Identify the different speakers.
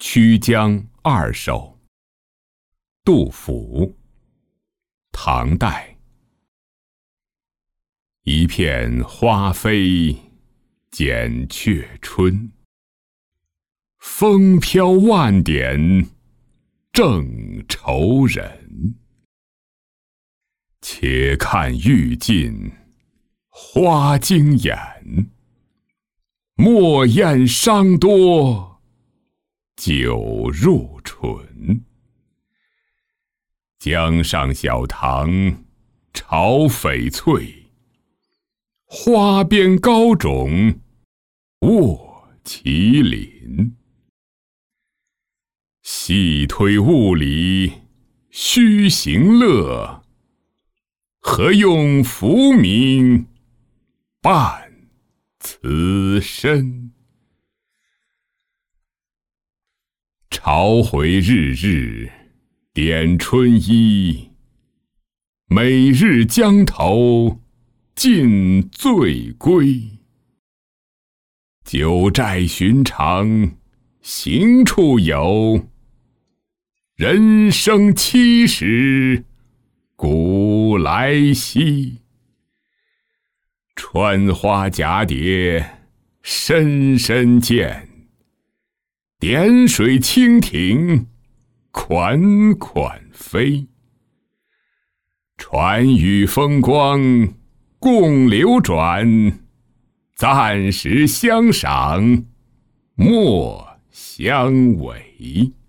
Speaker 1: 曲江二首，杜甫，唐代。一片花飞减却春，风飘万点正愁人。且看欲尽花惊眼，莫厌伤多酒入唇。江上小堂朝翡翠，花边高冢卧麒麟。细推物理须行乐，何用浮名伴此身？朝回日日点春衣，每日江头尽醉归。九寨寻常行处有，人生70古来稀。穿花蛱蝶深深见，点水蜻蜓款款飞。传语风光共流转，暂时相赏莫相违。